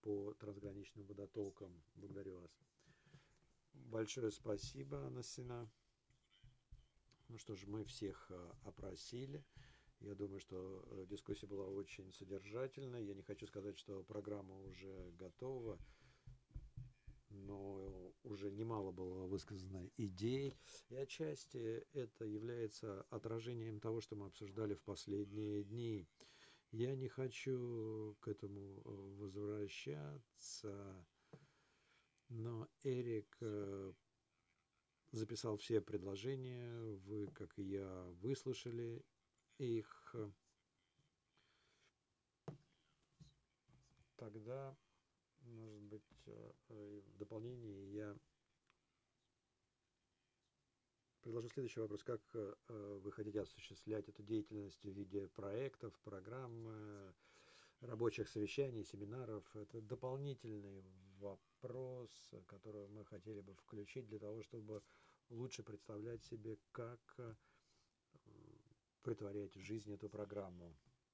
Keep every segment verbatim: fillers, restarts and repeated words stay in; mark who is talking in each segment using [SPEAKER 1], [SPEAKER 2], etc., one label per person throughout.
[SPEAKER 1] по трансграничным водотокам. Благодарю вас. Большое спасибо, Анна Сина. Ну что ж, мы всех опросили. Я думаю, что дискуссия была очень содержательной. Я не хочу сказать, что программа уже готова, но уже немало было высказано идей, и отчасти это является отражением того, что мы обсуждали в последние дни. Я не хочу к этому возвращаться, но Эрик записал все предложения, вы, как и я, выслушали их. Тогда, может быть, в дополнение я предложу следующий вопрос. Как вы хотите осуществлять эту деятельность в виде проектов, программ, рабочих совещаний, семинаров? Это дополнительный вопрос, который мы хотели бы включить для того, чтобы лучше представлять себе, как претворять в жизнь эту программу.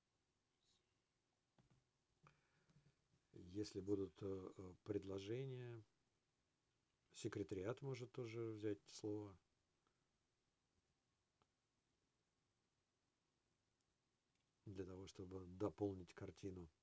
[SPEAKER 1] Если будут предложения, секретариат может тоже взять слово. Для того, чтобы дополнить картину.